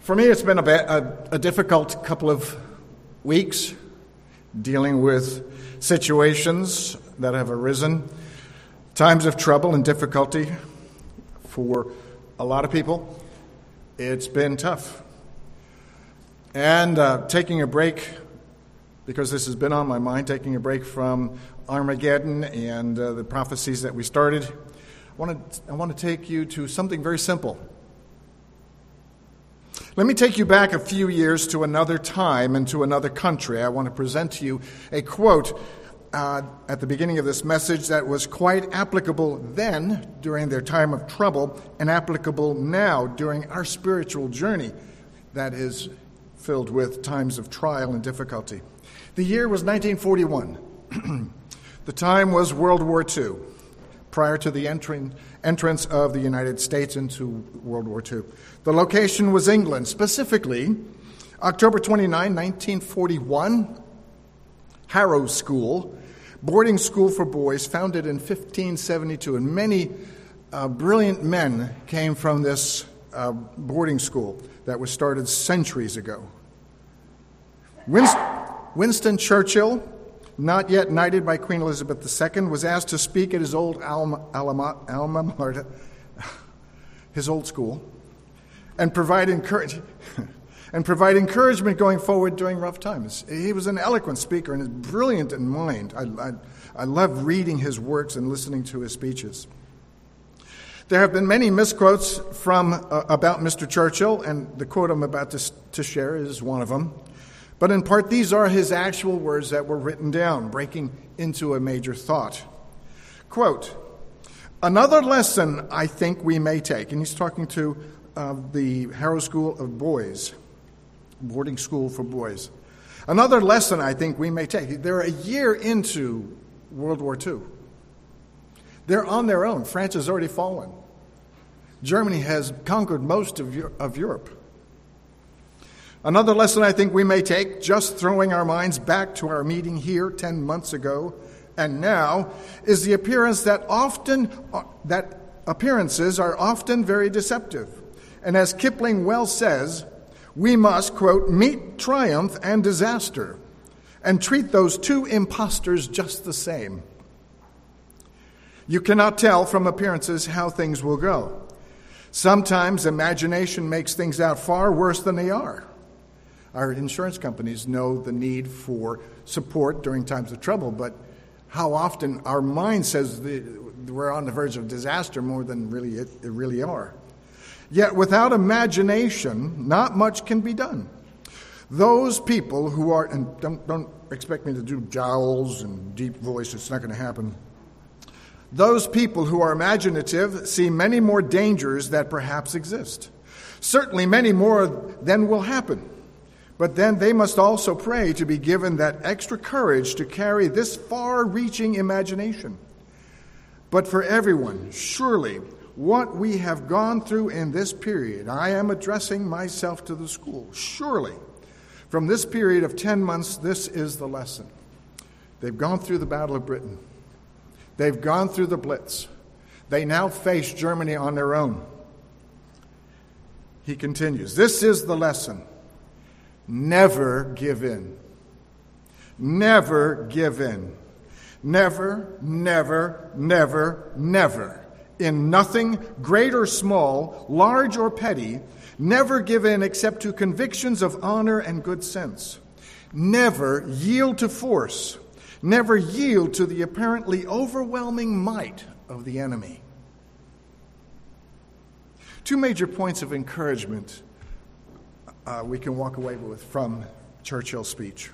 For me, it's been a difficult couple of weeks dealing with situations that have arisen, times of trouble and difficulty for a lot of people. It's been tough. And taking a break, because this has been on my mind, taking a break from Armageddon and the prophecies that we started, I want to take you to something very simple. Let me take you back a few years to another time and to another country. I want to present to you a quote at the beginning of this message that was quite applicable then during their time of trouble and applicable now during our spiritual journey that is filled with times of trial and difficulty. The year was 1941. The time was World War II, prior to the entrance of the United States into World War II. The location was England, specifically October 29, 1941, Harrow School, boarding school for boys, founded in 1572. And many brilliant men came from this boarding school that was started centuries ago. Winston Churchill, not yet knighted by Queen Elizabeth II, was asked to speak at his old alma mater, his old school, and provide encouragement going forward during rough times. He was an eloquent speaker and is brilliant in mind. I love reading his works and listening to his speeches. There have been many misquotes about Mr. Churchill, and the quote I'm about to share is one of them. But in part, these are his actual words that were written down, breaking into a major thought. Quote, "Another lesson I think we may take," and he's talking to the Harrow School of Boys, boarding school for boys. "Another lesson I think we may take." They're a year into World War II. They're on their own. France has already fallen. Germany has conquered most of Europe. "Another lesson I think we may take, just throwing our minds back to our meeting here 10 months ago and now, is the appearance that appearances are often very deceptive. And as Kipling well says, we must, quote, meet triumph and disaster and treat those two impostors just the same. You cannot tell from appearances how things will go. Sometimes imagination makes things out far worse than they are. Our insurance companies know the need for support during times of trouble, but how often our mind says we're on the verge of disaster more than it really are. Yet without imagination, not much can be done. Those people who are, and don't expect me to do jowls and deep voice, it's not going to happen. Those people who are imaginative see many more dangers that perhaps exist. Certainly many more than will happen. But then they must also pray to be given that extra courage to carry this far-reaching imagination. But for everyone, surely, what we have gone through in this period, I am addressing myself to the school, surely, from this period of 10 months, this is the lesson. They've gone through the Battle of Britain. They've gone through the Blitz. They now face Germany on their own. He continues, this is the lesson. Never give in. Never give in. Never, never, never, never. In nothing, great or small, large or petty, never give in except to convictions of honor and good sense. Never yield to force. Never yield to the apparently overwhelming might of the enemy. Two major points of encouragement we can walk away with from Churchill's speech.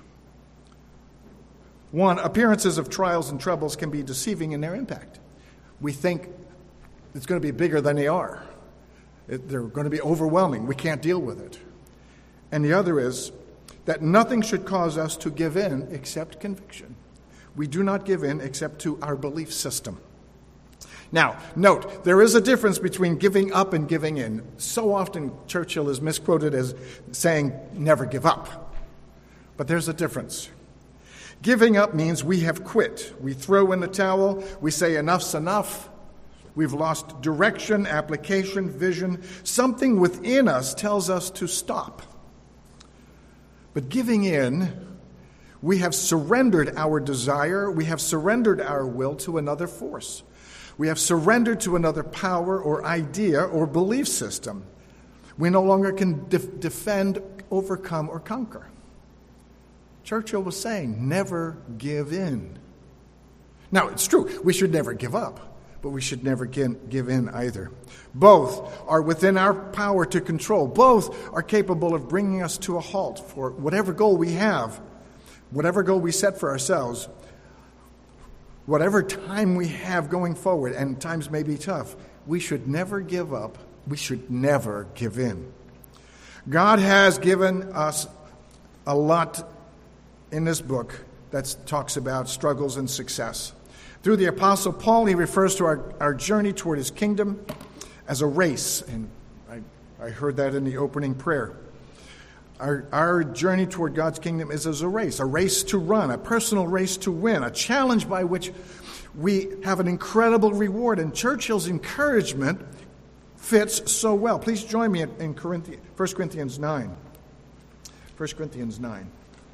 One, appearances of trials and troubles can be deceiving in their impact. We think it's going to be bigger than they are. They're going to be overwhelming. We can't deal with it. And the other is that nothing should cause us to give in except conviction. We do not give in except to our belief system. Now, note, there is a difference between giving up and giving in. So often Churchill is misquoted as saying, never give up. But there's a difference. Giving up means we have quit. We throw in the towel. We say enough's enough. We've lost direction, application, vision. Something within us tells us to stop. But giving in, we have surrendered our desire, we have surrendered our will to another force. We have surrendered to another power or idea or belief system. We no longer can defend, overcome, or conquer. Churchill was saying, never give in. Now, it's true, we should never give up, but we should never give in either. Both are within our power to control. Both are capable of bringing us to a halt for whatever goal we have, whatever goal we set for ourselves, whatever time we have going forward, and times may be tough. We should never give up. We should never give in. God has given us a lot in this book that talks about struggles and success. Through the Apostle Paul, he refers to our journey toward his kingdom as a race. And I heard that in the opening prayer. Our journey toward God's kingdom is as a race to run, a personal race to win, a challenge by which we have an incredible reward. And Churchill's encouragement fits so well. Please join me in 1 Corinthians 9. 1 Corinthians 9.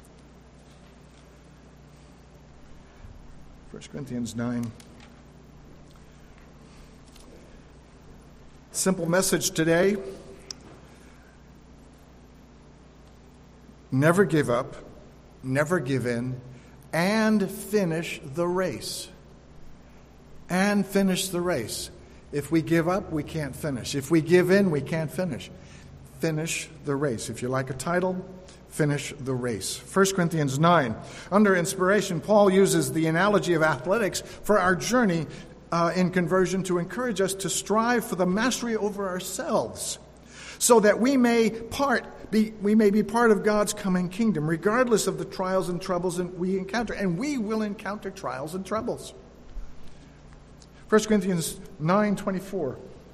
1 Corinthians 9. Simple message today. Never give up, never give in, and finish the race. And finish the race. If we give up, we can't finish. If we give in, we can't finish. Finish the race. If you like a title, finish the race. 1 Corinthians 9. Under inspiration, Paul uses the analogy of athletics for our journey in conversion to encourage us to strive for the mastery over ourselves, so that we may be part of God's coming kingdom, regardless of the trials and troubles that we encounter. And we will encounter trials and troubles. 1 Corinthians 9:24.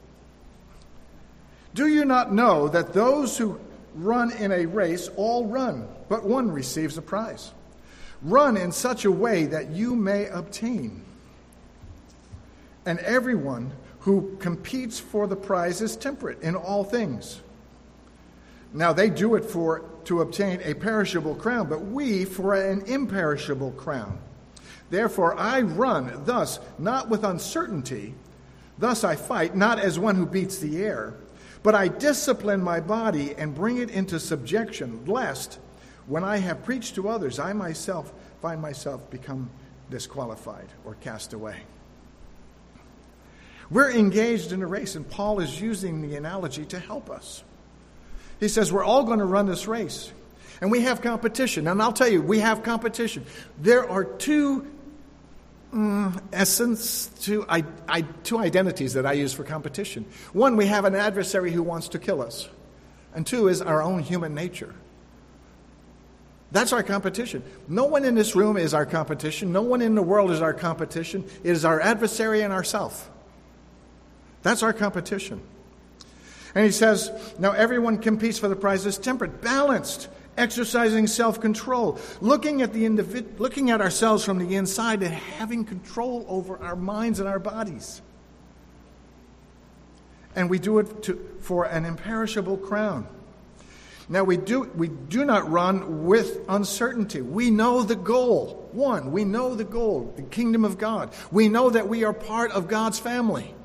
Do you not know that those who run in a race all run, but one receives a prize? Run in such a way that you may obtain. And everyone who competes for the prize is temperate in all things. Now they do it to obtain a perishable crown, but we for an imperishable crown. Therefore I run thus, not with uncertainty. Thus I fight, not as one who beats the air, but I discipline my body and bring it into subjection, lest, when I have preached to others, I myself find myself become disqualified or cast away. We're engaged in a race, and Paul is using the analogy to help us. He says we're all going to run this race, and we have competition. And I'll tell you, we have competition. There are two identities that I use for competition. One, we have an adversary who wants to kill us. And two is our own human nature. That's our competition. No one in this room is our competition. No one in the world is our competition. It is our adversary and ourself. That's our competition. And he says, now everyone competes for the prize is temperate, balanced, exercising self-control, looking at ourselves from the inside and having control over our minds and our bodies. And we do it for an imperishable crown. Now we do not run with uncertainty. We know the goal. One, we know the goal, the kingdom of God. We know that we are part of God's family.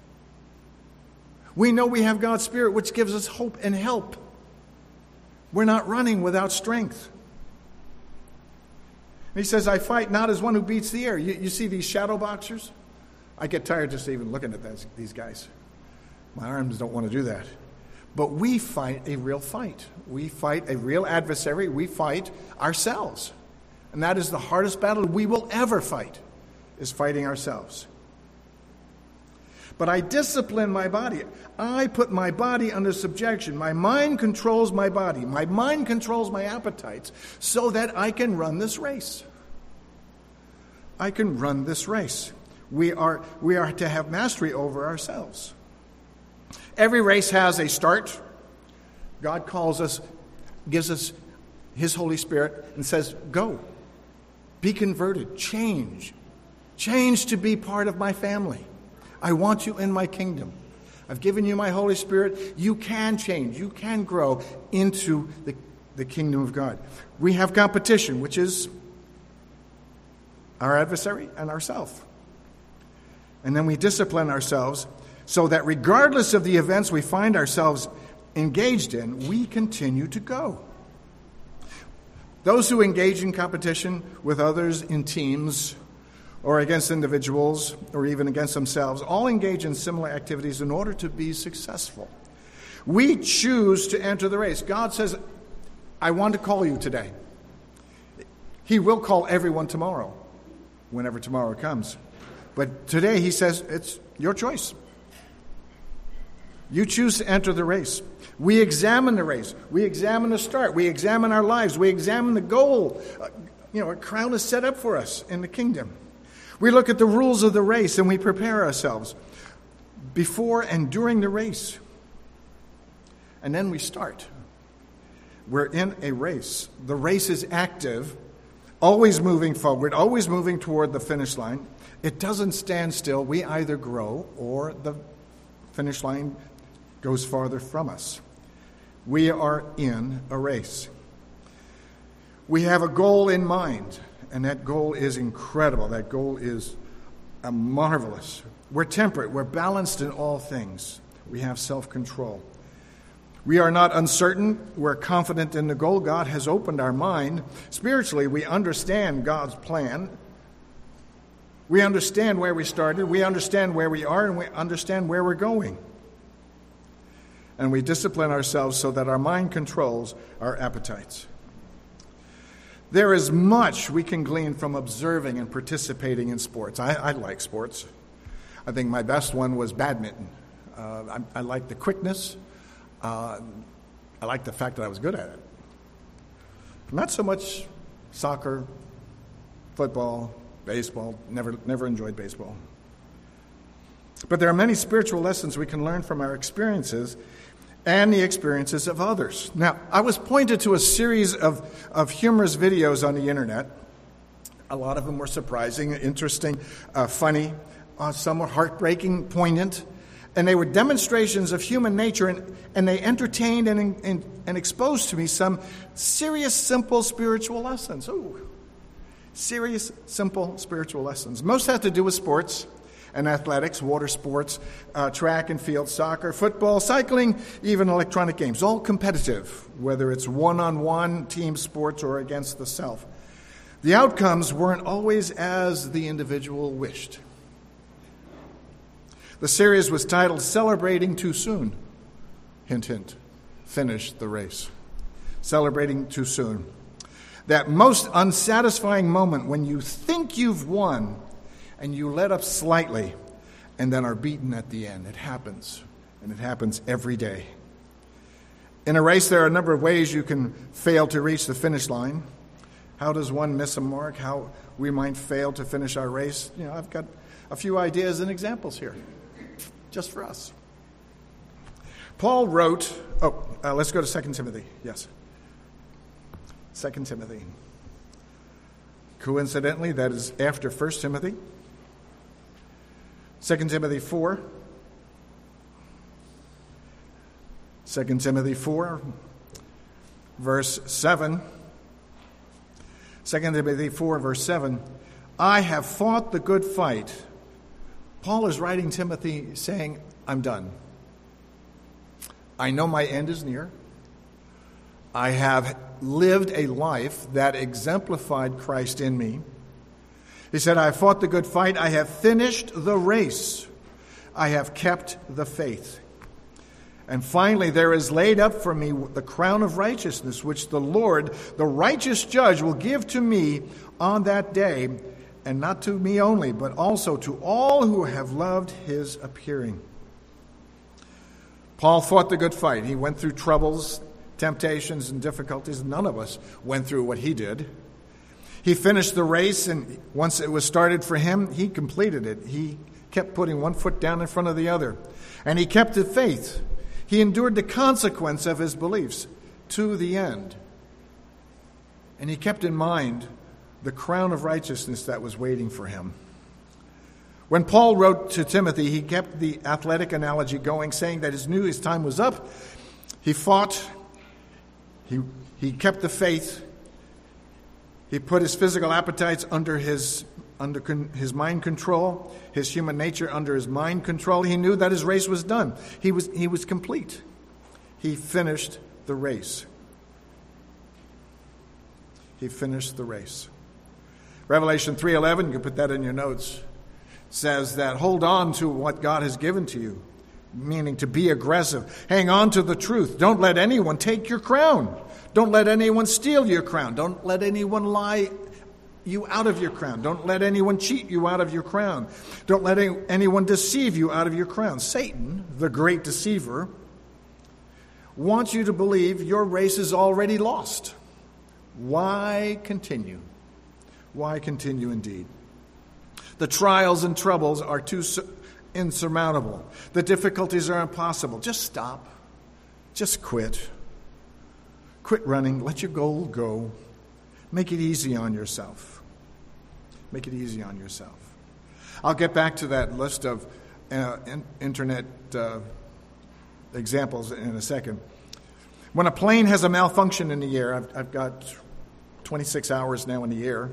We know we have God's Spirit, which gives us hope and help. We're not running without strength. And he says, I fight not as one who beats the air. You see these shadow boxers? I get tired just even looking at these guys. My arms don't want to do that. But we fight a real fight. We fight a real adversary. We fight ourselves. And that is the hardest battle we will ever fight, is fighting ourselves. But I discipline my body. I put my body under subjection. My mind controls my body. My mind controls my appetites so that I can run this race. I can run this race. We are to have mastery over ourselves. Every race has a start. God calls us, gives us His Holy Spirit and says, go, be converted, change to be part of my family. I want you in my kingdom. I've given you my Holy Spirit. You can change. You can grow into the kingdom of God. We have competition, which is our adversary and ourselves. And then we discipline ourselves so that regardless of the events we find ourselves engaged in, we continue to go. Those who engage in competition with others in teams or against individuals or even against themselves all engage in similar activities in order to be successful. We choose to enter the race. God says, I want to call you today. He will call everyone tomorrow, whenever tomorrow comes. But today he says, it's your choice. You choose to enter the race. We examine the race. We examine the start. We examine our lives. We examine the goal. A crown is set up for us in the kingdom. We look at the rules of the race and we prepare ourselves before and during the race. And then we start. We're in a race. The race is active, always moving forward, always moving toward the finish line. It doesn't stand still. We either grow or the finish line goes farther from us. We are in a race. We have a goal in mind, and that goal is incredible. That goal is marvelous. We're temperate. We're balanced in all things. We have self-control. We are not uncertain. We're confident in the goal. God has opened our mind. Spiritually, we understand God's plan. We understand where we started. We understand where we are, and we understand where we're going. And we discipline ourselves so that our mind controls our appetites. There is much we can glean from observing and participating in sports. I like sports. I think my best one was badminton. I like the quickness. I like the fact that I was good at it. Not so much soccer, football, baseball. Never enjoyed baseball. But there are many spiritual lessons we can learn from our experiences and the experiences of others. Now, I was pointed to a series of humorous videos on the internet. A lot of them were surprising, interesting, funny. Some were heartbreaking, poignant. And they were demonstrations of human nature, and they entertained and exposed to me some serious, simple spiritual lessons. Ooh, serious, simple spiritual lessons. Most had to do with sports and athletics, water sports, track and field, soccer, football, cycling, even electronic games. All competitive, whether it's one-on-one, team sports, or against the self. The outcomes weren't always as the individual wished. The series was titled Celebrating Too Soon. Hint, hint. Finish the race. Celebrating too soon. That most unsatisfying moment when you think you've won and you let up slightly and then are beaten at the end. It happens, and it happens every day. In a race, there are a number of ways you can fail to reach the finish line. How does one miss a mark? How we might fail to finish our race? I've got a few ideas and examples here, just for us. Paul wrote, let's go to 2 Timothy. Yes. 2 Timothy. Coincidentally, that is after 1 Timothy. 2 Timothy 4. 2 Timothy 4, verse 7. 2 Timothy 4, verse 7. I have fought the good fight. Paul is writing Timothy saying, I'm done. I know my end is near. I have lived a life that exemplified Christ in me. He said, I have fought the good fight. I have finished the race. I have kept the faith. And finally, there is laid up for me the crown of righteousness, which the Lord, the righteous judge, will give to me on that day, and not to me only, but also to all who have loved his appearing. Paul fought the good fight. He went through troubles, temptations, and difficulties. None of us went through what he did. He finished the race, and once it was started for him, he completed it. He kept putting one foot down in front of the other. And he kept the faith. He endured the consequence of his beliefs to the end. And he kept in mind the crown of righteousness that was waiting for him. When Paul wrote to Timothy, he kept the athletic analogy going, saying that he knew his time was up. He fought. He kept the faith. He put his physical appetites under his mind control, his human nature under his mind control. He knew that his race was done. He was complete. He finished the race. He finished the race. Revelation 3:11, you can put that in your notes, says that hold on to what God has given to you, meaning to be aggressive. Hang on to the truth. Don't let anyone take your crown. Don't let anyone steal your crown. Don't let anyone lie you out of your crown. Don't let anyone cheat you out of your crown. Don't let anyone deceive you out of your crown. Satan, the great deceiver, wants you to believe your race is already lost. Why continue? Why continue indeed? The trials and troubles are too insurmountable. The difficulties are impossible. Just stop. Just quit. Quit running. Let your goal go. Make it easy on yourself. Make it easy on yourself. I'll get back to that list of internet examples in a second. When a plane has a malfunction in the air, I've got 26 hours now in the air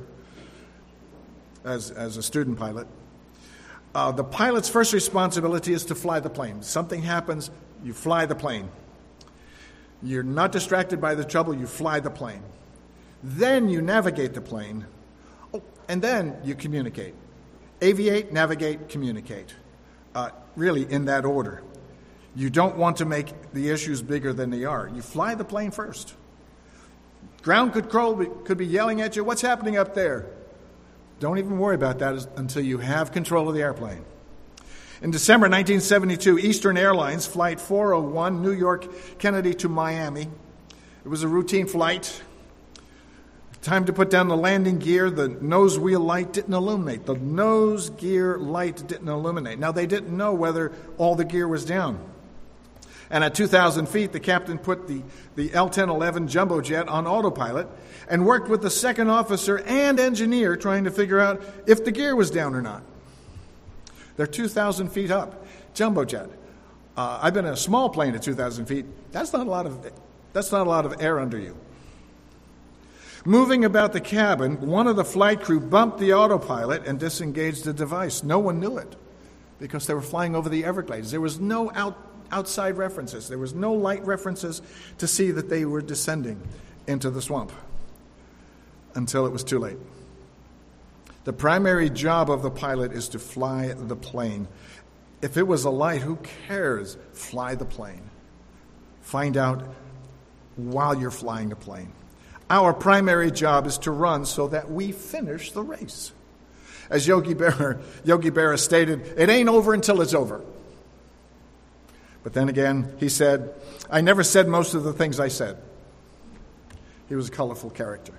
as a student pilot. The pilot's first responsibility is to fly the plane. Something happens, you fly the plane. You're not distracted by the trouble, you fly the plane. Then you navigate the plane, and then you communicate. Aviate, navigate, communicate. Really in that order. You don't want to make the issues bigger than they are. You fly the plane first. Ground control could be yelling at you, what's happening up there? Don't even worry about that until you have control of the airplane. In December 1972, Eastern Airlines Flight 401, New York Kennedy to Miami. It was a routine flight. Time to put down the landing gear. The nose wheel light didn't illuminate. The nose gear light didn't illuminate. Now, they didn't know whether all the gear was down. And at 2,000 feet, the captain put the L-1011 jumbo jet on autopilot and worked with the second officer and engineer trying to figure out if the gear was down or not. They're 2,000 feet up, jumbo jet. I've been in a small plane at 2,000 feet. That's not a lot of air under you. Moving about the cabin, one of the flight crew bumped the autopilot and disengaged the device. No one knew it because they were flying over the Everglades. There was no outside references. There was no light references to see that they were descending into the swamp until it was too late. The primary job of the pilot is to fly the plane. If it was a light, who cares? Fly the plane. Find out while you're flying a plane. Our primary job is to run so that we finish the race. As Yogi Berra stated, it ain't over until it's over. But then again, he said, I never said most of the things I said. He was a colorful character.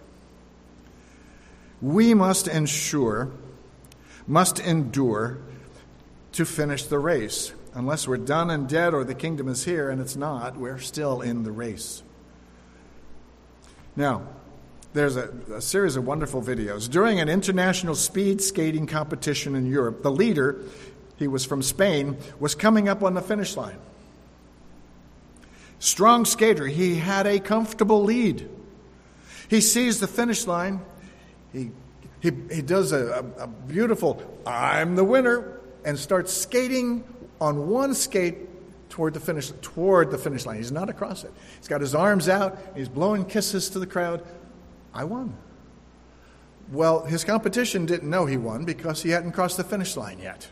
We must endure to finish the race. Unless we're done and dead or the kingdom is here, and it's not, we're still in the race. Now, there's a series of wonderful videos. During an international speed skating competition in Europe, the leader, he was from Spain, was coming up on the finish line. Strong skater, he had a comfortable lead. He sees the finish line. He does a beautiful, I'm the winner, and starts skating on one skate toward the finish line. He's not across it. He's got his arms out. He's blowing kisses to the crowd. I won. Well, his competition didn't know he won because he hadn't crossed the finish line yet.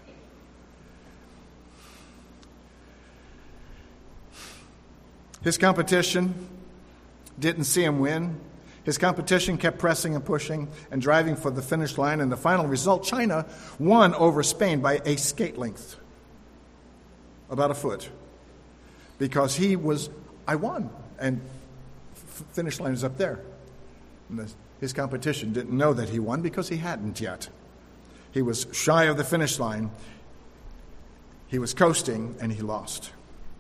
His competition didn't see him win. His competition kept pressing and pushing and driving for the finish line. And the final result, China won over Spain by a skate length, about a foot, because I won. And finish line is up there. And his competition didn't know that he won because he hadn't yet. He was shy of the finish line. He was coasting, and he lost.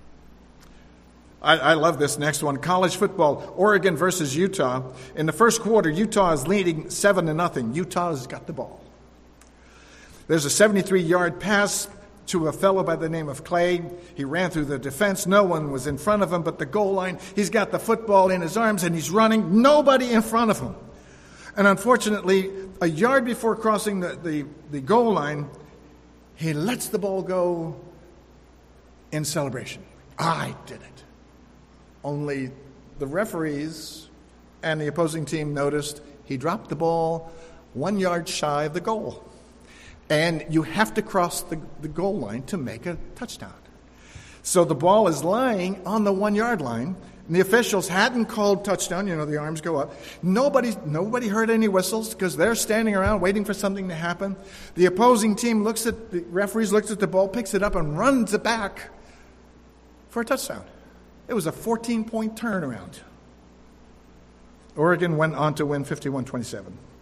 I love this next one. College football, Oregon versus Utah. In the first quarter, Utah is leading 7-0. Utah has got the ball. There's a 73-yard pass to a fellow by the name of Clay. He ran through the defense. No one was in front of him but the goal line. He's got the football in his arms and he's running. Nobody in front of him. And unfortunately, a yard before crossing the goal line, he lets the ball go in celebration. I did it. Only the referees and the opposing team noticed he dropped the ball 1 yard shy of the goal. And you have to cross the goal line to make a touchdown. So the ball is lying on the 1 yard line, and the officials hadn't called touchdown. You know, the arms go up. Nobody heard any whistles because they're standing around waiting for something to happen. The opposing team the referees looks at the ball, picks it up, and runs it back for a touchdown. It was a 14-point turnaround. Oregon went on to win 51-27.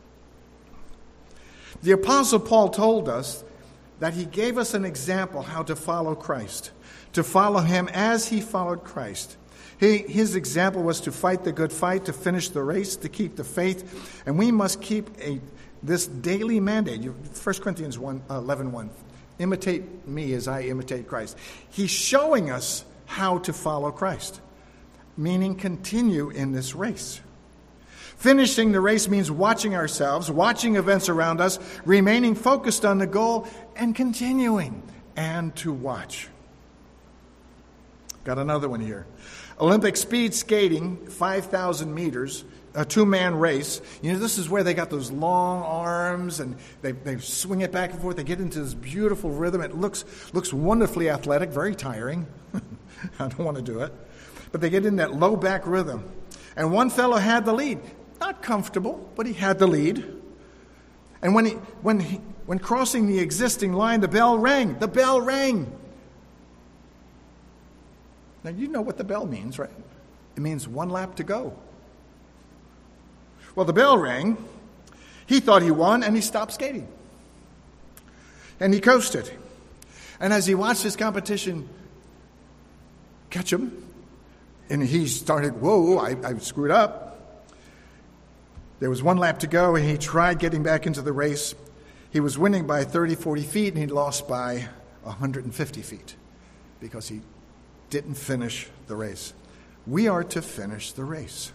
The Apostle Paul told us that he gave us an example how to follow Christ, to follow him as he followed Christ. His example was to fight the good fight, to finish the race, to keep the faith, and we must keep this daily mandate. 1 Corinthians 11:1, imitate me as I imitate Christ. He's showing us how to follow Christ, meaning continue in this race. Finishing the race means watching ourselves, watching events around us, remaining focused on the goal, and continuing and to watch. Got another one here. Olympic speed skating, 5,000 meters, a two-man race. You know, this is where they got those long arms and they swing it back and forth. They get into this beautiful rhythm. It looks wonderfully athletic, very tiring. I don't want to do it. But they get in that low back rhythm. And one fellow had the lead. Not comfortable, but he had the lead. And when crossing the existing line, the bell rang. The bell rang. Now, you know what the bell means, right? It means 1 lap to go. Well, the bell rang. He thought he won, and he stopped skating. And he coasted. And as he watched his competition catch him, and he started, whoa, I screwed up. There was 1 lap to go, and he tried getting back into the race. He was winning by 30, 40 feet, and he lost by 150 feet because he didn't finish the race. We are to finish the race.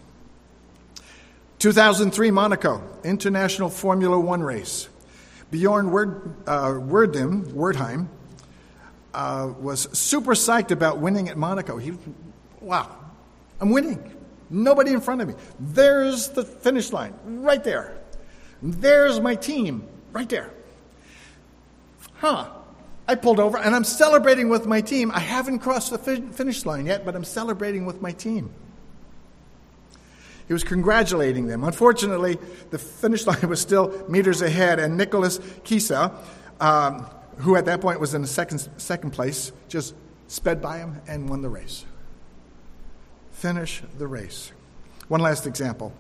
2003 Monaco International Formula One race. Bjorn Werdheim was super psyched about winning at Monaco. Wow, I'm winning. Nobody in front of me. There's the finish line, right there. There's my team, right there. I pulled over, and I'm celebrating with my team. I haven't crossed the finish line yet, but I'm celebrating with my team. He was congratulating them. Unfortunately, the finish line was still meters ahead, and Nicholas Kisa, who at that point was in the second place, just sped by him and won the race. Finish the race. One last example.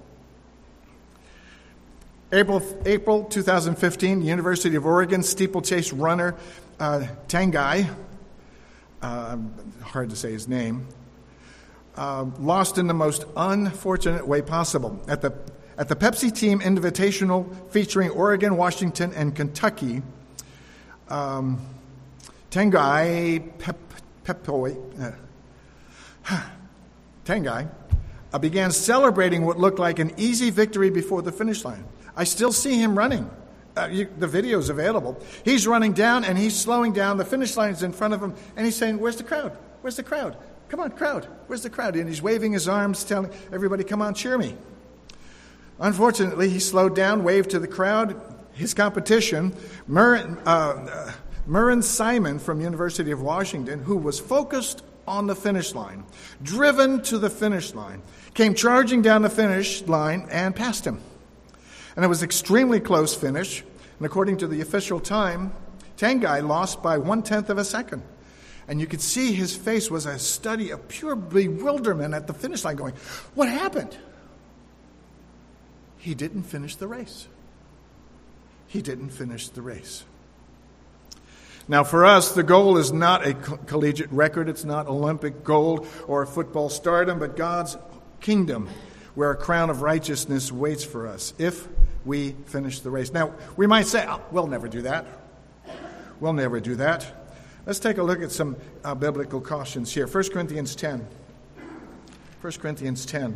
April 2015, University of Oregon steeplechase runner Tanguy, hard to say his name, lost in the most unfortunate way possible. At the Pepsi Team Invitational featuring Oregon, Washington, and Kentucky, Tanguy began celebrating what looked like an easy victory before the finish line. I still see him running. The video's available. He's running down, and he's slowing down. The finish line's in front of him, and he's saying, "Where's the crowd? Where's the crowd? Come on, crowd. Where's the crowd?" And he's waving his arms, telling everybody, "Come on, cheer me." Unfortunately, he slowed down, waved to the crowd. His competition, Murren Simon from University of Washington, who was focused on the finish line, driven to the finish line, came charging down the finish line and passed him. And it was an extremely close finish. And according to the official time, Tanguy lost by 1/10 of a second. And you could see his face was a study of pure bewilderment at the finish line going, what happened? He didn't finish the race. He didn't finish the race. Now, for us, the goal is not a collegiate record. It's not Olympic gold or a football stardom, but God's kingdom, where a crown of righteousness waits for us if we finish the race. Now, we might say, we'll never do that. We'll never do that. Let's take a look at some biblical cautions here. 1 Corinthians 10. 1 Corinthians 10.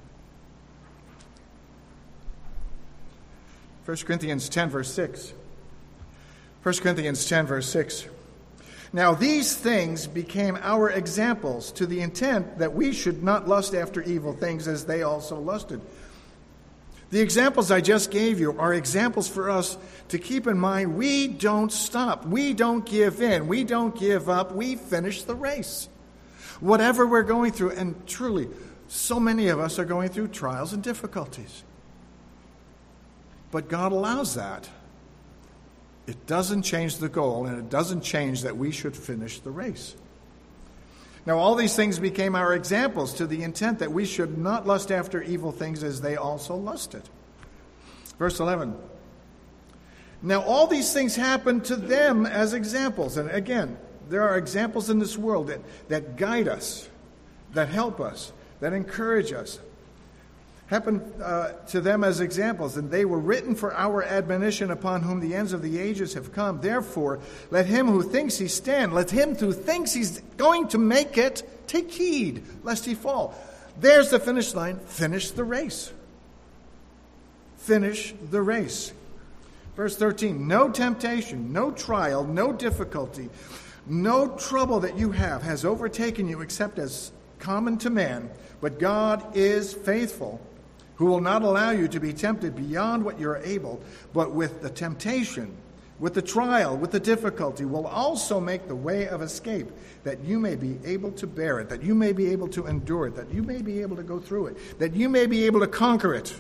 1 Corinthians 10, verse 6. 1 Corinthians 10, verse 6. Now these things became our examples to the intent that we should not lust after evil things as they also lusted. The examples I just gave you are examples for us to keep in mind. We don't stop. We don't give in. We don't give up. We finish the race. Whatever we're going through, and truly, so many of us are going through trials and difficulties. But God allows that. It doesn't change the goal, and it doesn't change that we should finish the race. Now, all these things became our examples to the intent that we should not lust after evil things as they also lusted. Verse 11. Now, all these things happened to them as examples. And again, there are examples in this world that guide us, that help us, that encourage us. Happened to them as examples, and they were written for our admonition, upon whom the ends of the ages have come. Therefore, let him who thinks he stand, let him who thinks he's going to make it, take heed, lest he fall. There's the finish line. Finish the race. Finish the race. Verse 13, no temptation, no trial, no difficulty, no trouble that you have has overtaken you except as common to man, but God is faithful, who will not allow you to be tempted beyond what you're able, but with the temptation, with the trial, with the difficulty, will also make the way of escape, that you may be able to bear it, that you may be able to endure it, that you may be able to go through it, that you may be able to conquer it.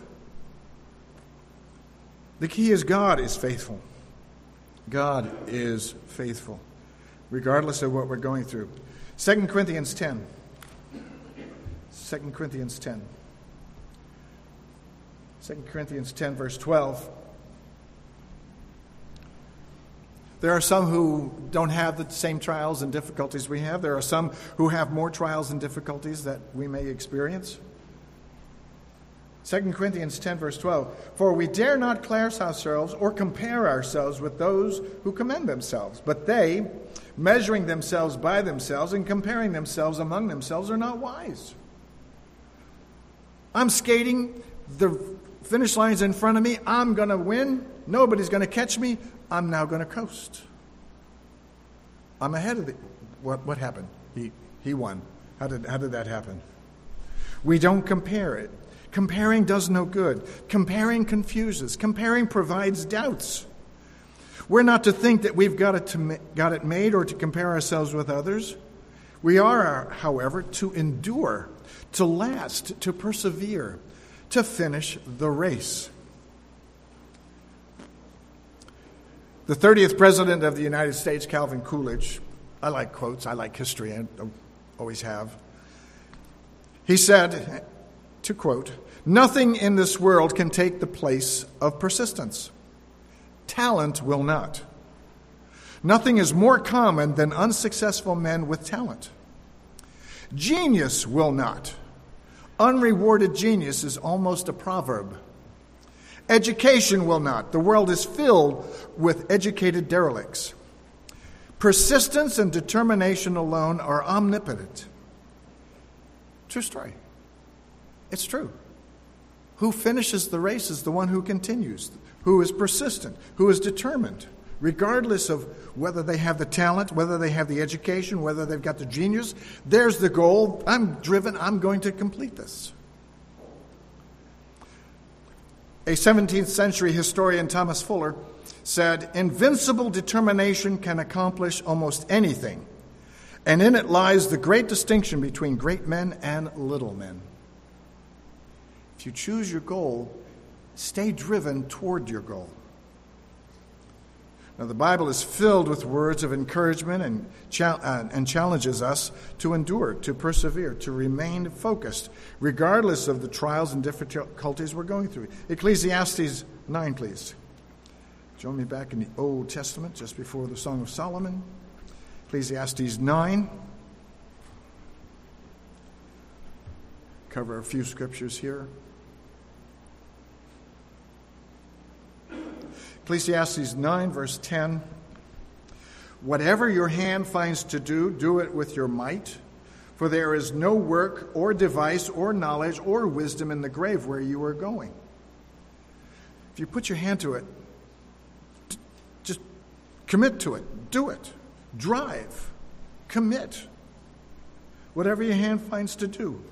The key is God is faithful. God is faithful, regardless of what we're going through. 2 Corinthians 10. 2 Corinthians 10. 2 Corinthians 10, verse 12. There are some who don't have the same trials and difficulties we have. There are some who have more trials and difficulties that we may experience. 2 Corinthians 10, verse 12. For we dare not class ourselves or compare ourselves with those who commend themselves, but they, measuring themselves by themselves and comparing themselves among themselves, are not wise. I'm skating, the finish line's in front of me, I'm going to win, nobody's going to catch me, I'm now going to coast. I'm ahead of what happened? He won. How did that happen? We don't compare it. Comparing does no good. Comparing confuses. Comparing provides doubts. We're not to think that we've got it made or to compare ourselves with others. We are, however, to endure, to last, to persevere, to finish the race. The 30th President of the United States, Calvin Coolidge, I like quotes, I like history, I always have. He said, to quote, "Nothing in this world can take the place of persistence. Talent will not. Nothing is more common than unsuccessful men with talent. Genius will not. Unrewarded genius is almost a proverb. Education will not. The world is filled with educated derelicts. Persistence and determination alone are omnipotent." True story. It's true. Who finishes the race is the one who continues, who is persistent, who is determined, regardless of whether they have the talent, whether they have the education, whether they've got the genius. There's the goal. I'm driven. I'm going to complete this. A 17th century historian, Thomas Fuller, said, "Invincible determination can accomplish almost anything, and in it lies the great distinction between great men and little men." If you choose your goal, stay driven toward your goal. Now, the Bible is filled with words of encouragement and challenges us to endure, to persevere, to remain focused, regardless of the trials and difficulties we're going through. Ecclesiastes 9, please. Join me back in the Old Testament, just before the Song of Solomon. Ecclesiastes 9. Cover a few scriptures here. Ecclesiastes 9, verse 10. Whatever your hand finds to do, do it with your might. For there is no work or device or knowledge or wisdom in the grave where you are going. If you put your hand to it, just commit to it. Do it. Drive. Commit. Whatever your hand finds to do.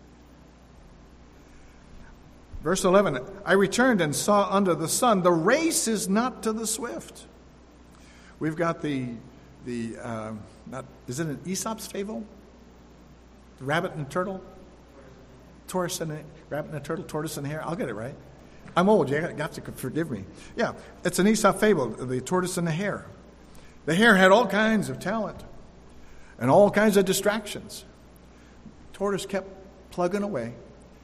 Verse 11, I returned and saw under the sun, the race is not to the swift. We've got is it an Aesop's fable? The rabbit and turtle? Rabbit and a turtle, tortoise and hare. I'll get it right. I'm old. You got to forgive me. Yeah, it's an Aesop fable, the tortoise and the hare. The hare had all kinds of talent and all kinds of distractions. Tortoise kept plugging away.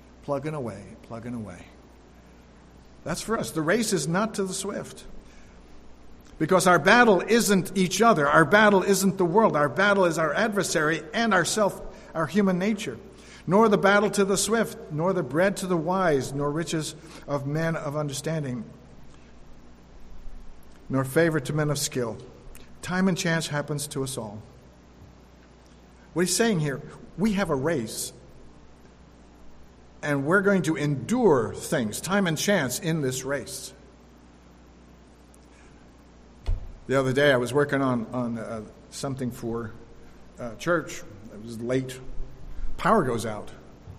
That's for us. The race is not to the swift. Because our battle isn't each other. Our battle isn't the world. Our battle is our adversary and ourself, our human nature. Nor the battle to the swift, nor the bread to the wise, nor riches of men of understanding, nor favor to men of skill. Time and chance happens to us all. What he's saying here, we have a race, and we're going to endure things, time and chance, in this race. The other day I was working on something for church. It was late. Power goes out.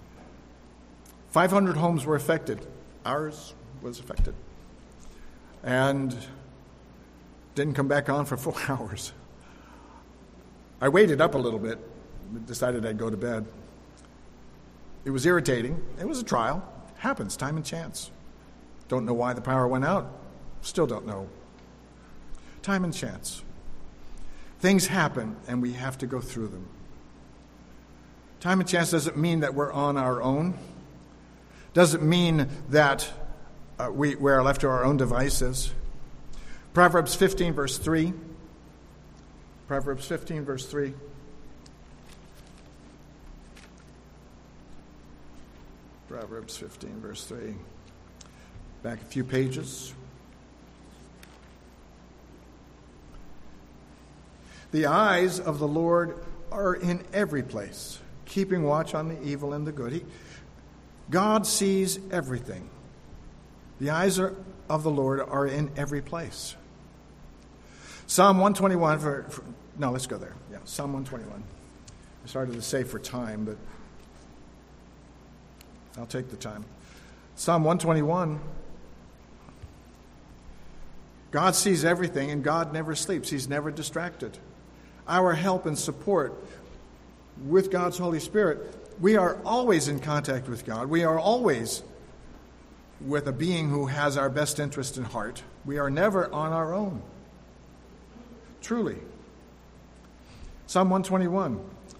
500 homes were affected. Ours was affected. And didn't come back on for 4 hours. I waited up a little bit, decided I'd go to bed. It was irritating. It was a trial. Happens, time and chance. Don't know why the power went out. Still don't know. Time and chance. Things happen, and we have to go through them. Time and chance doesn't mean that we're on our own. Doesn't mean that we're left to our own devices. Proverbs 15, verse 3. Proverbs 15, verse 3. Proverbs 15, verse 3. Back a few pages. The eyes of the Lord are in every place, keeping watch on the evil and the good. God sees everything. The eyes of the Lord are in every place. Psalm 121, no, let's go there. Yeah, Psalm 121. I started to say for time, but I'll take the time. Psalm 121. God sees everything, and God never sleeps. He's never distracted. Our help and support with God's Holy Spirit, we are always in contact with God. We are always with a being who has our best interest in heart. We are never on our own. Truly. Psalm 121.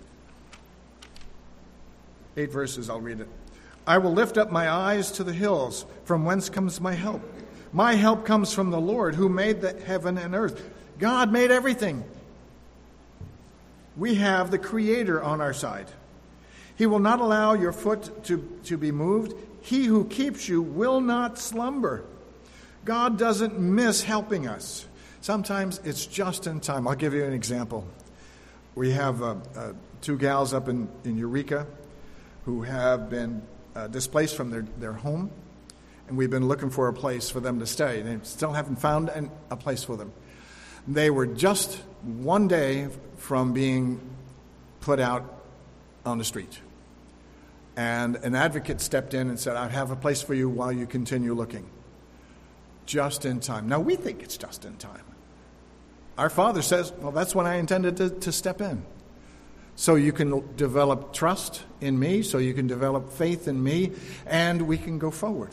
8 verses, I'll read it. I will lift up my eyes to the hills, from whence comes my help. My help comes from the Lord, who made the heaven and earth. God made everything. We have the Creator on our side. He will not allow your foot to be moved. He who keeps you will not slumber. God doesn't miss helping us. Sometimes it's just in time. I'll give you an example. We have 2 gals up in Eureka who have been displaced from their home, and we've been looking for a place for them to stay. They still haven't found a place for them. They were just one day from being put out on the street. And an advocate stepped in and said, I have a place for you while you continue looking. Just in time. Now, we think it's just in time. Our Father says, well, that's when I intended to step in. So you can develop trust in me, so you can develop faith in me, and we can go forward.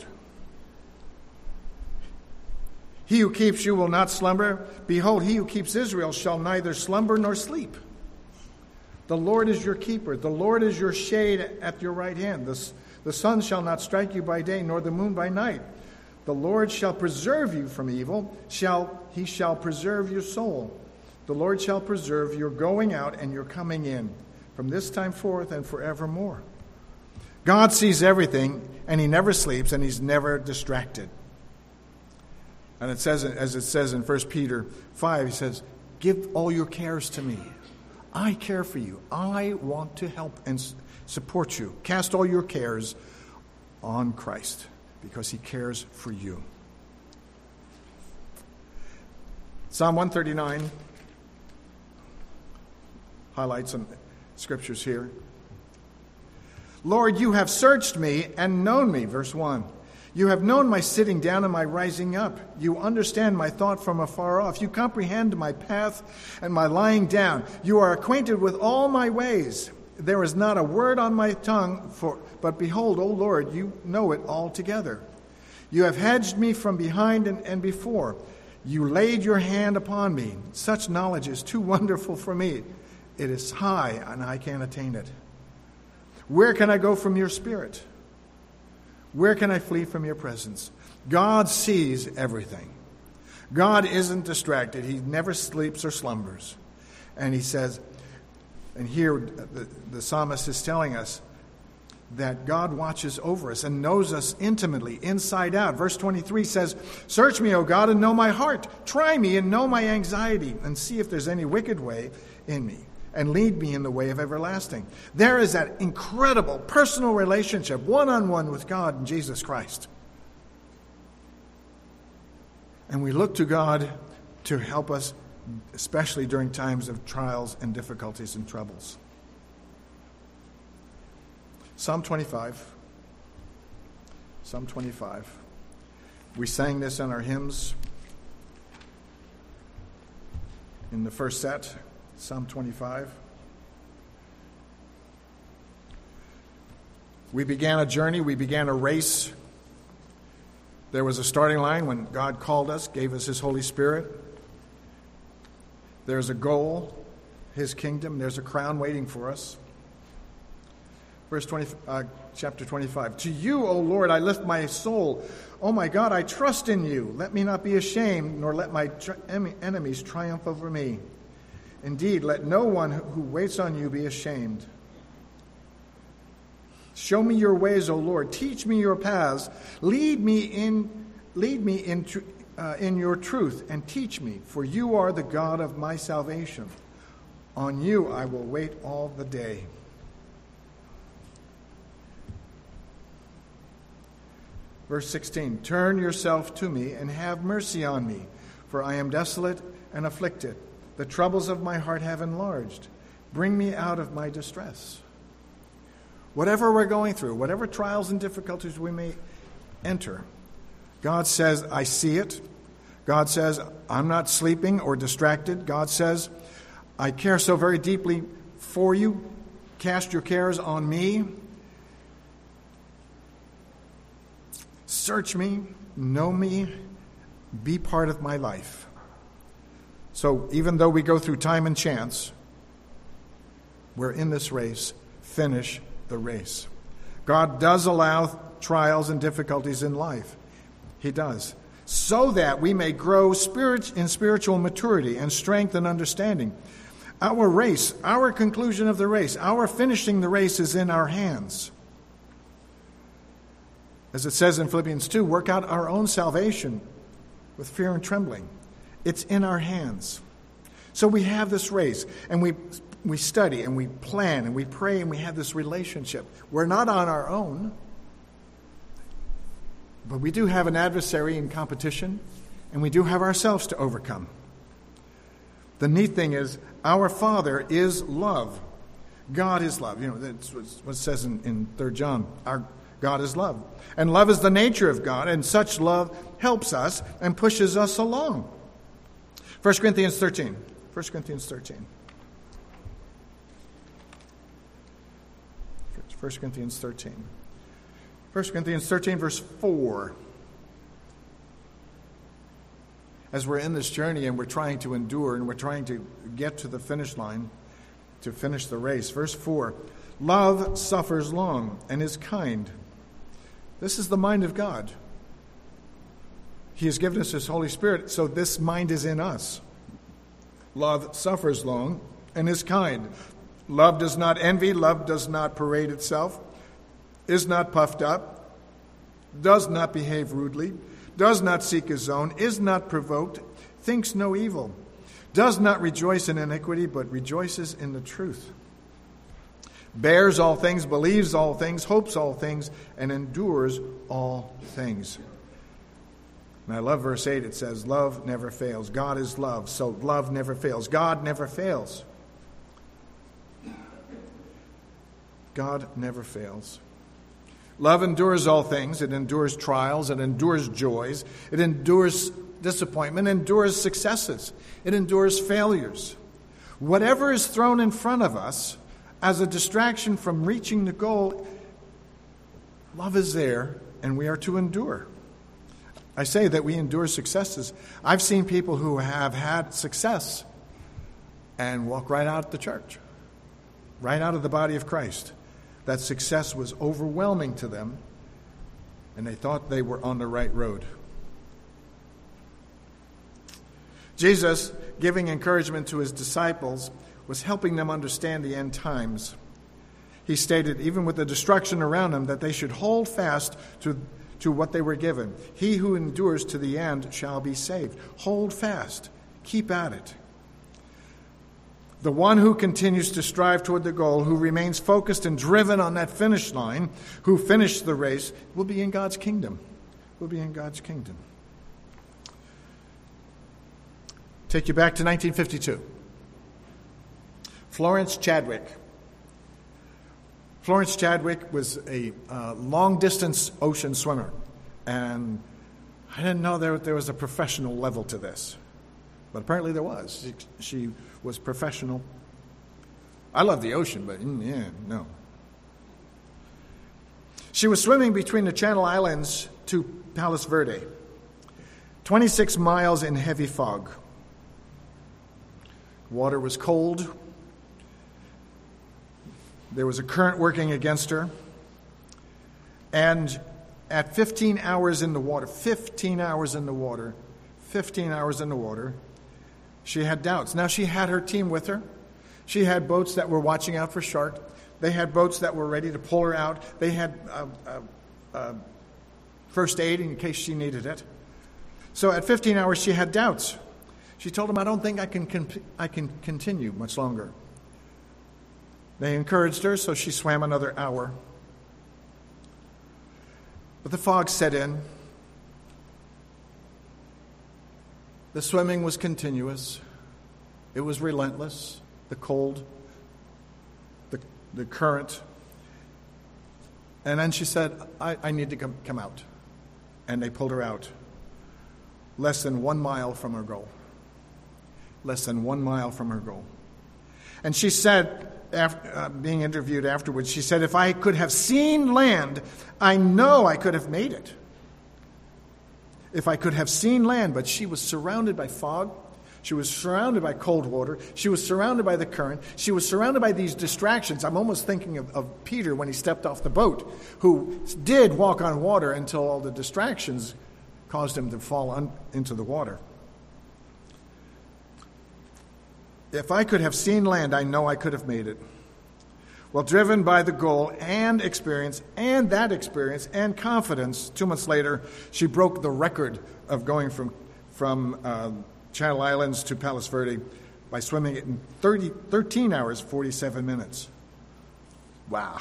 He who keeps you will not slumber. Behold, he who keeps Israel shall neither slumber nor sleep. The Lord is your keeper. The Lord is your shade at your right hand. The sun shall not strike you by day, nor the moon by night. The Lord shall preserve you from evil. He shall preserve your soul. The Lord shall preserve your going out and your coming in, from this time forth and forevermore. God sees everything, and he never sleeps, and he's never distracted. And it says, as it says in 1 Peter 5, he says, Give all your cares to me. I care for you. I want to help and support you. Cast all your cares on Christ because he cares for you. Psalm 139 highlights some scriptures here. Lord, you have searched me and known me, verse 1. You have known my sitting down and my rising up. You understand my thought from afar off. You comprehend my path and my lying down. You are acquainted with all my ways. There is not a word on my tongue, but behold, O Lord, you know it altogether. You have hedged me from behind and before. You laid your hand upon me. Such knowledge is too wonderful for me. It is high, and I can't attain it. Where can I go from your spirit? Where can I flee from your presence? God sees everything. God isn't distracted. He never sleeps or slumbers. And he says, and here the psalmist is telling us that God watches over us and knows us intimately, inside out. Verse 23 says, search me, O God, and know my heart. Try me and know my anxiety, and see if there's any wicked way in me, and lead me in the way of everlasting. There is that incredible personal relationship, one-on-one with God and Jesus Christ. And we look to God to help us, especially during times of trials and difficulties and troubles. Psalm 25. Psalm 25. We sang this in our hymns in the first set. Psalm 25. We began a journey. We began a race. There was a starting line when God called us, gave us his Holy Spirit. There's a goal, his kingdom. There's a crown waiting for us. Chapter 25. To you, O Lord, I lift my soul. O my God, I trust in you. Let me not be ashamed, nor let my enemies triumph over me. Indeed, let no one who waits on you be ashamed. Show me your ways, O Lord. Teach me your paths. Lead me in your truth, and teach me, for you are the God of my salvation. On you I will wait all the day. Verse 16, turn yourself to me and have mercy on me, for I am desolate and afflicted. The troubles of my heart have enlarged. Bring me out of my distress. Whatever we're going through, whatever trials and difficulties we may enter, God says, I see it. God says, I'm not sleeping or distracted. God says, I care so very deeply for you. Cast your cares on me. Search me, know me, be part of my life. So even though we go through time and chance, we're in this race. Finish the race. God does allow trials and difficulties in life. He does. So that we may grow in spiritual maturity and strength and understanding. Our race, our conclusion of the race, our finishing the race is in our hands. As it says in Philippians 2, work out our own salvation with fear and trembling. It's in our hands. So we have this race, and we study, and we plan, and we pray, and we have this relationship. We're not on our own, but we do have an adversary in competition, and we do have ourselves to overcome. The neat thing is, our Father is love. God is love. You know, that's what it says in 3 John. Our God is love. And love is the nature of God, and such love helps us and pushes us along. 1 Corinthians 13. 1 Corinthians 13. 1 Corinthians 13. 1 Corinthians 13, verse 4. As we're in this journey and we're trying to endure and we're trying to get to the finish line, to finish the race. Verse 4. Love suffers long and is kind. This is the mind of God. He has given us his Holy Spirit, so this mind is in us. Love suffers long and is kind. Love does not envy. Love does not parade itself, is not puffed up, does not behave rudely, does not seek his own, is not provoked, thinks no evil, does not rejoice in iniquity, but rejoices in the truth, bears all things, believes all things, hopes all things, and endures all things. And I love verse 8. It says, love never fails. God is love, so love never fails. God never fails. God never fails. Love endures all things. It endures trials. It endures joys. It endures disappointment. It endures successes. It endures failures. Whatever is thrown in front of us as a distraction from reaching the goal, love is there, and we are to endure. I say that we endure successes. I've seen people who have had success and walk right out of the church, right out of the body of Christ. That success was overwhelming to them, and they thought they were on the right road. Jesus, giving encouragement to his disciples, was helping them understand the end times. He stated, even with the destruction around them, that they should hold fast to what they were given. He who endures to the end shall be saved. Hold fast. Keep at it. The one who continues to strive toward the goal, who remains focused and driven on that finish line, who finished the race, will be in God's kingdom. Will be in God's kingdom. Take you back to 1952. Florence Chadwick. Florence Chadwick was a long-distance ocean swimmer, and I didn't know there was a professional level to this, but apparently there was. She was professional. I love the ocean, but no. She was swimming between the Channel Islands to Palos Verde, 26 miles in heavy fog. Water was cold. There was a current working against her. And at 15 hours in the water, she had doubts. Now, she had her team with her. She had boats that were watching out for shark. They had boats that were ready to pull her out. They had first aid in case she needed it. So at 15 hours, she had doubts. She told them, I don't think I can continue much longer. They encouraged her, so she swam another hour. But the fog set in. The swimming was continuous. It was relentless. The cold, the current. And then she said, I need to come out. And they pulled her out. Less than 1 mile from her goal. Less than 1 mile from her goal. And she said, after being interviewed afterwards, she said, if I could have seen land, I know I could have made it. If I could have seen land, but she was surrounded by fog. She was surrounded by cold water. She was surrounded by the current. She was surrounded by these distractions. I'm almost thinking of Peter when he stepped off the boat, who did walk on water until all the distractions caused him to fall into the water. If I could have seen land, I know I could have made it. Well, driven by the goal and experience and confidence, 2 months later, she broke the record of going from Channel Islands to Palos Verde by swimming it in 13 hours, 47 minutes. Wow.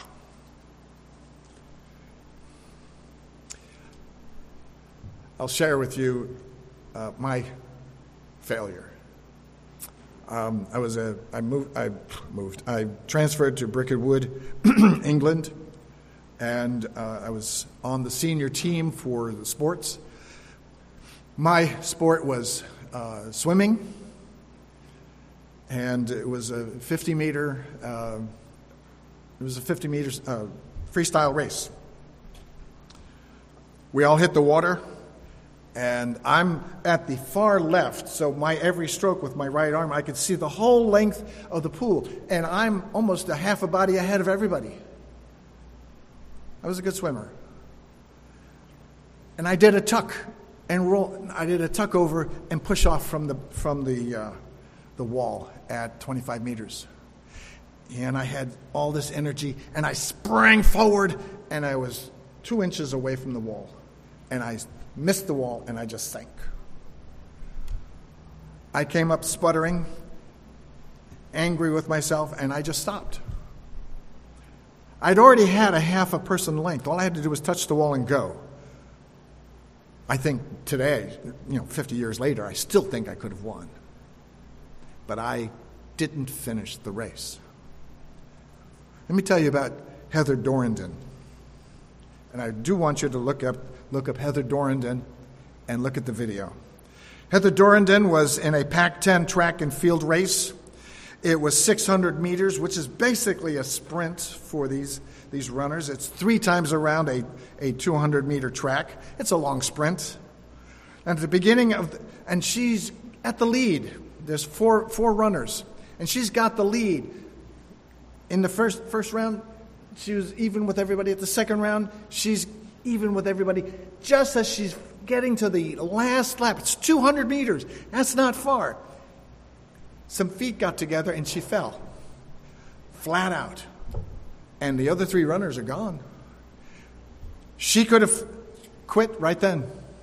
I'll share with you my failure. I transferred to Bricket Wood, England, and I was on the senior team for the sports. My sport was swimming, and it was a 50 meter freestyle race. We all hit the water. And I'm at the far left, so my every stroke with my right arm, I could see the whole length of the pool. And I'm almost a half a body ahead of everybody. I was a good swimmer. And I did a tuck and roll. I did a tuck over and push off from the wall at 25 meters. And I had all this energy, and I sprang forward, and I was 2 inches away from the wall. And I missed the wall, and I just sank. I came up sputtering, angry with myself, and I just stopped. I'd already had a half a person length. All I had to do was touch the wall and go. I think today, 50 years later, I still think I could have won. But I didn't finish the race. Let me tell you about Heather Dorrenden. And I do want you to look up Heather Dorrenden and look at the video. Heather Dorrenden was in a Pac-10 track and field race. It was 600 meters, which is basically a sprint for these runners. It's 3 times around a 200-meter track. It's a long sprint. And at the beginning and she's at the lead. There's four runners, and she's got the lead. In the first round, she was even with everybody. At the second round, she's even with everybody. Just as she's getting to the last lap, it's 200 meters. That's not far. Some feet got together, and she fell. Flat out. And the other 3 runners are gone. She could have quit right then.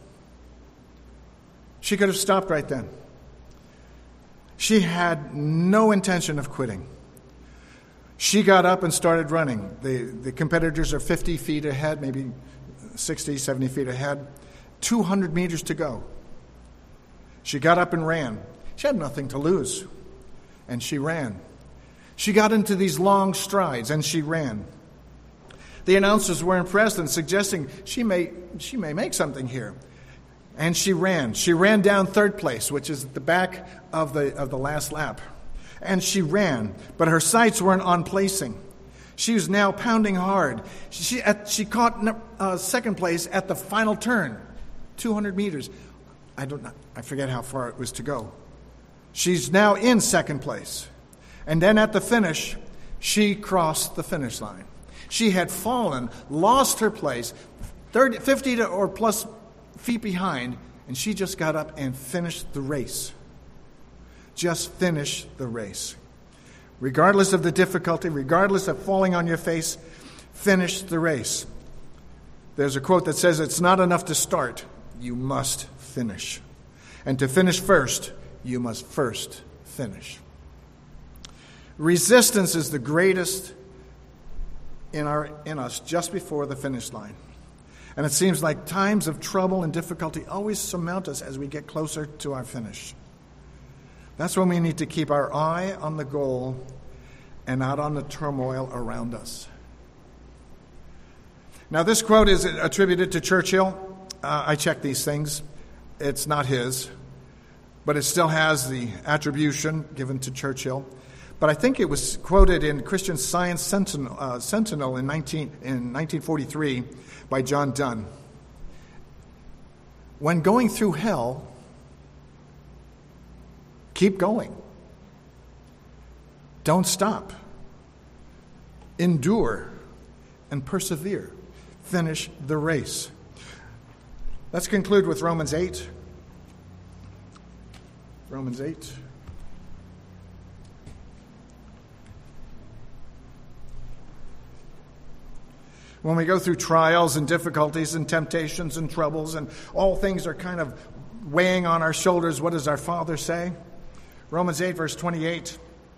She could have stopped right then. She had no intention of quitting. She got up and started running. The competitors are 50 feet ahead, maybe 60, 70 feet ahead. 200 meters to go. She got up and ran. She had nothing to lose, and she ran. She got into these long strides, and she ran. The announcers were impressed and suggesting she may make something here. And she ran. She ran down 3rd place, which is at the back of the last lap. And she ran, but her sights weren't on placing. She was now pounding hard. She caught 2nd place at the final turn, 200 meters. I forget how far it was to go. She's now in 2nd place. And then at the finish, she crossed the finish line. She had fallen, lost her place, 50 or plus feet behind, and she just got up and finished the race. Just finish the race. Regardless of the difficulty, regardless of falling on your face, finish the race. There's a quote that says, "It's not enough to start, you must finish. And to finish first, you must first finish." Resistance is the greatest in us just before the finish line. And it seems like times of trouble and difficulty always surmount us as we get closer to our finish. That's when we need to keep our eye on the goal and not on the turmoil around us. Now, this quote is attributed to Churchill. I checked these things. It's not his, but it still has the attribution given to Churchill. But I think it was quoted in Christian Science Sentinel in 1943 by John Donne. When going through hell, keep going. Don't stop. Endure and persevere. Finish the race. Let's conclude with Romans 8. Romans 8. When we go through trials and difficulties and temptations and troubles and all things are kind of weighing on our shoulders, what does our Father say? Romans 8, verse 28.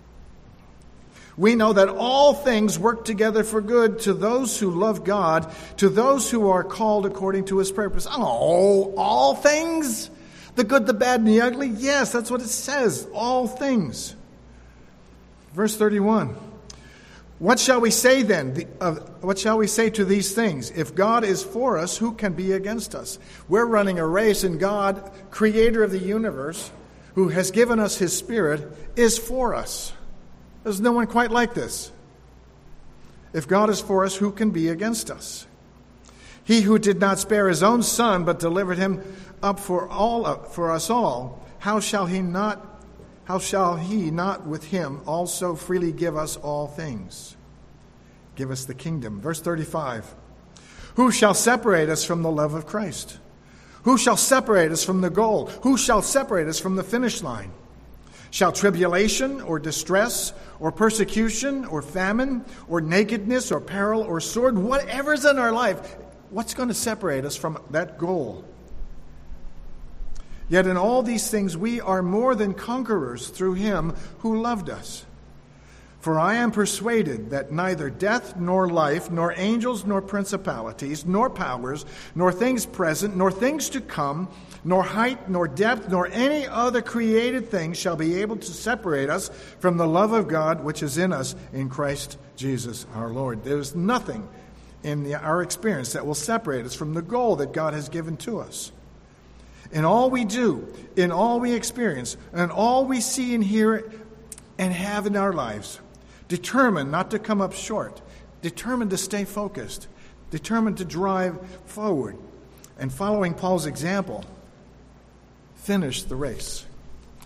We know that all things work together for good to those who love God, to those who are called according to his purpose. Oh, all things? The good, the bad, and the ugly? Yes, that's what it says. All things. Verse 31. What shall we say then? What shall we say to these things? If God is for us, who can be against us? We're running a race, and God, creator of the universe, who has given us his Spirit, is for us. There's no one quite like this. If God is for us, who can be against us? He who did not spare his own Son, but delivered him up for us all, how shall he not with him also freely give us all things? Give us the kingdom. Verse 35. Who shall separate us from the love of Christ? Who shall separate us from the goal? Who shall separate us from the finish line? Shall tribulation or distress or persecution or famine or nakedness or peril or sword, whatever's in our life, what's going to separate us from that goal? Yet in all these things we are more than conquerors through him who loved us. For I am persuaded that neither death nor life, nor angels nor principalities, nor powers, nor things present, nor things to come, nor height, nor depth, nor any other created thing shall be able to separate us from the love of God which is in us in Christ Jesus our Lord. There's nothing in our experience that will separate us from the goal that God has given to us. In all we do, in all we experience, and all we see and hear and have in our lives, determined not to come up short, determined to stay focused, determined to drive forward, and following Paul's example, finish the race.